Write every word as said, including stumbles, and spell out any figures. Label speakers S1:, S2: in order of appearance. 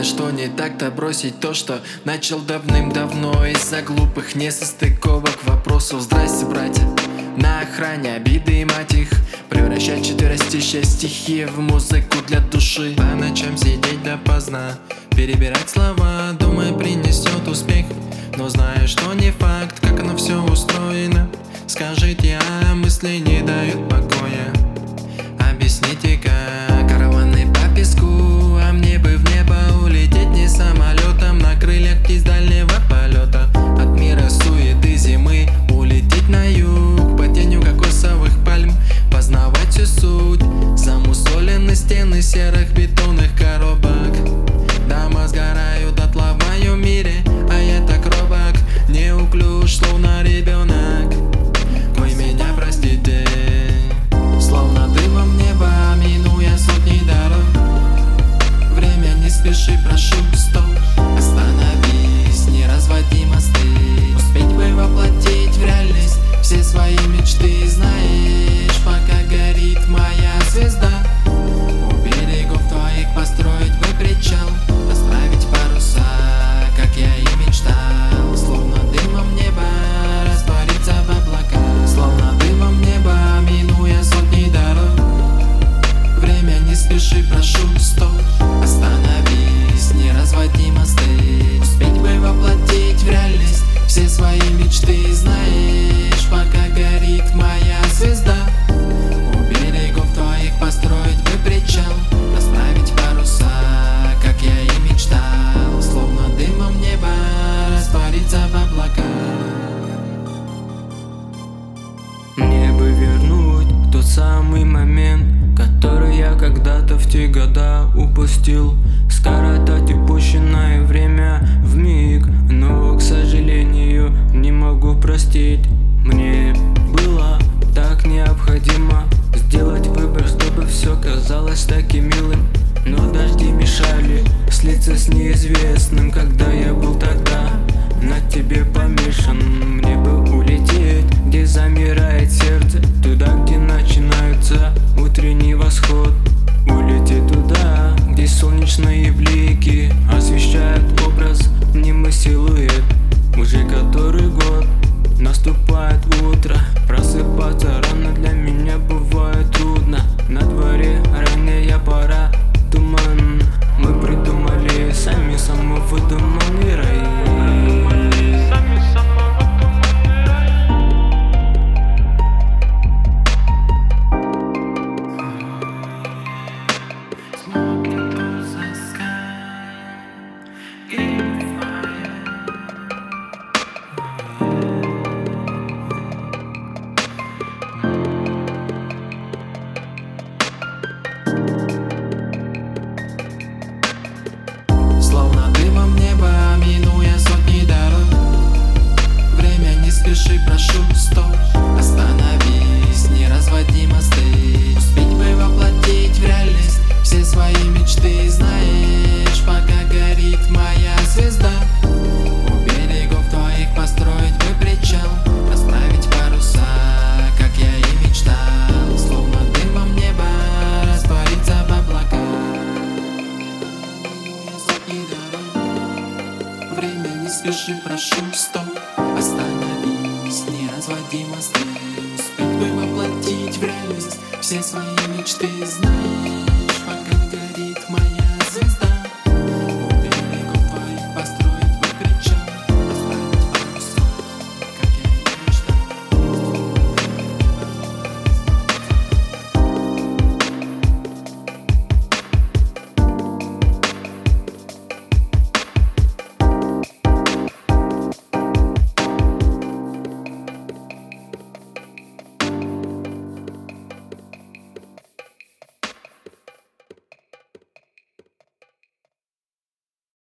S1: знаю, что не так-то бросить то, что начал давным-давно. Из-за глупых несостыковок вопросов. Здрасте, братья, на охране обиды и мать их превращать четверостища стихи в музыку для души. По ночам сидеть допоздна, перебирать слова, думая, принесет успех. Но знаю, что не факт, как оно все устроено. Скажите, а мысли не дают покоя. Объясните, как караваны по песку, а мне бы в небо улететь не самолетом, на крыльях птиц дальнего полета. От мира суеты зимы улететь на юг, под тенью кокосовых пальм познавать всю суть. Замусолены стены серых бетонных коробок. Дома сгорают дотла в моем мире, а я так робок, неуклюж, словно ребенок. Вы меня простите, словно дымом неба, минуя сотни дорог. Время не спеши, прошу, стоп, остановись, не разводи мосты. Успеть бы воплотить в реальность все свои мечты. Знаешь, пока горит моя звезда, у берегов твоих построить бы причал, расправить паруса, как я и мечтал. Словно дымом неба раствориться в облаках. Словно дымом неба, минуя сотни дорог. Время не спеши, прошу, стоп, остановись, не разводи мосты. Успеть бы воплотить в реальность все свои мечты. Знаешь, пока горит моя звезда, у берегов твоих построить бы причал, расправить паруса, как я и мечтал. Словно дымом неба раствориться в облаках.
S2: Мне бы вернуть тот самый момент, который я когда-то в те года упустил. Скоротать упущенное время вмиг, но, к сожалению, не могу простить. Мне было так необходимо сделать выбор, чтобы все казалось таким милым. Но дожди мешали слиться с неизвестным, когда я был тогда на тебе помешан. Мне бы улететь, где замирает сердце, туда, где начинается утренний восход. Улететь туда, где солнечные блики освещают образ, мнимый силуэт. Уже который год наступает утро, просыпаться рано для меня бывает трудно. На дворе ранняя пора, туман. Мы придумали сами самовыдуманный рай.
S1: Словно дымом неба, минуя сотни дорог. Время не спеши, прошу, стоп, остановись, не разводи мосты. Успеть бы воплотить в реальность все свои мечты. Знаешь, пока горит моя звезда, у берегов твоих построить бы причал, расправить паруса, как я и мечтал. Словно дымом неба раствориться в облаках. Время не спеши, прошу, стоп, остановись, не разводи мосты. Успеть бы воплотить в реальность все свои мечты. Знаешь,